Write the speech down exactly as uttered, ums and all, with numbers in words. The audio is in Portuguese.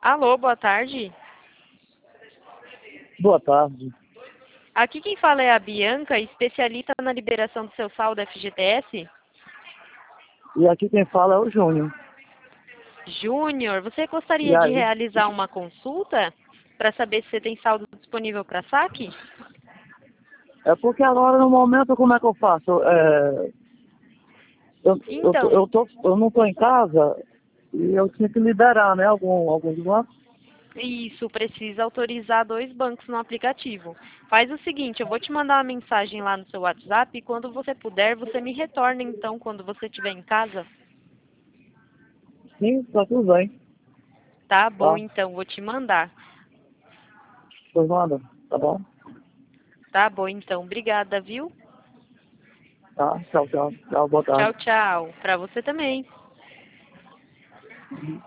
Alô, boa tarde. Boa tarde. Aqui quem fala é a Bianca, especialista na liberação do seu saldo F G T S. E aqui quem fala é o Júnior. Júnior, você E gostaria de aí? realizar uma consulta para saber se você tem saldo disponível para saque? É porque agora no momento como é que eu faço? É, eu, eu, tô, Então, eu, tô, eu não estou em casa e eu tinha que liberar, né? Algum, alguns bancos. isso, precisa autorizar dois bancos no aplicativo. Faz o seguinte, eu vou te mandar uma mensagem lá no seu WhatsApp e quando você puder, você me retorna então quando você estiver em casa. Sim, tá tudo bem. Tá bom, Tá? então, vou te mandar. Pois nada, tá bom? Tá bom, então. Obrigada, viu? Tá, tchau, tchau. Tchau, boa Tchau, tarde. tchau. Para você também.